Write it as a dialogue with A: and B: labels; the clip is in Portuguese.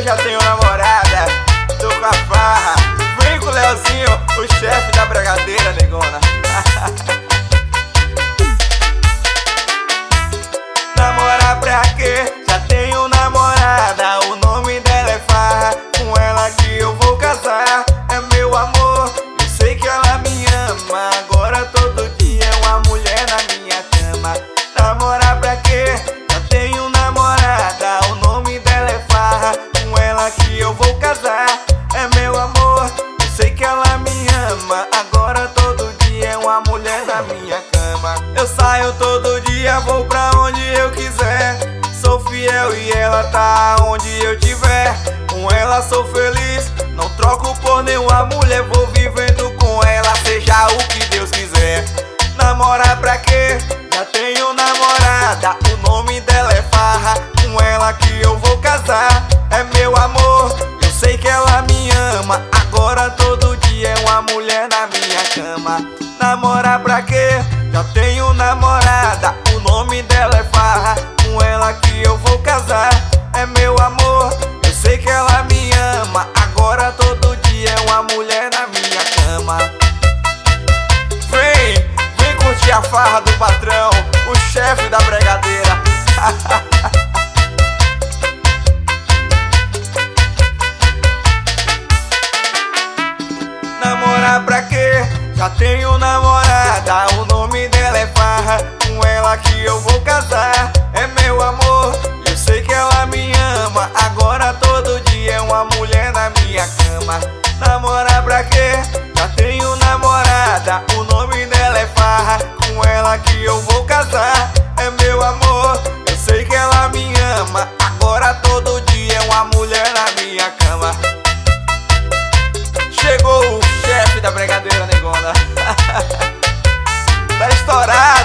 A: já tenho namorada, tô com a farra. Vem com o Leozinho, o chefe da bregadeira, negona. Namorar pra quê? Já tenho namorada, o nome dela é Farra. Com ela que eu vou casar, é meu amor, eu sei que ela me ama. Agora todo dia é uma mulher na minha cama. Namorar pra quê? Já tenho namorada, o nome dela é Farra. Com ela que eu vou casar, é meu amor, eu sei que ela me ama. Agora todo dia é uma mulher na minha cama. Eu saio todo dia, vou pra onde eu quiser. Sou fiel e ela tá onde eu tiver. Com ela sou feliz, não troco por nenhuma mulher. Vou vivendo com ela, seja o que Deus quiser. Namorar pra quê? Já tenho namorada, o nome dela é Farra. Com ela que eu vou casar, é meu amor, eu sei que ela me ama. Agora todo dia é uma mulher na minha cama. Namorar pra quê? Já tenho namorada, o nome dela é Farra. Com ela que eu vou casar, é meu amor, eu sei que ela me ama. Agora todo dia é uma mulher na minha cama. Vem curtir a farra do patrão, o chefe da bregadeira. Namorar pra quê? Já tenho namorada, o nome dela é Farra. Com ela que eu vou casar, é meu amor, eu sei que ela me ama. Agora todo dia é uma mulher na minha cama. Namorar pra quê? Já tenho namorada, o nome dela é Farra. Com ela que eu vou casar, é meu amor, eu sei que ela me ama. Agora todo dia é uma mulher na minha cama. Chegou o chefe da bregadeira, negona. Tá estourado.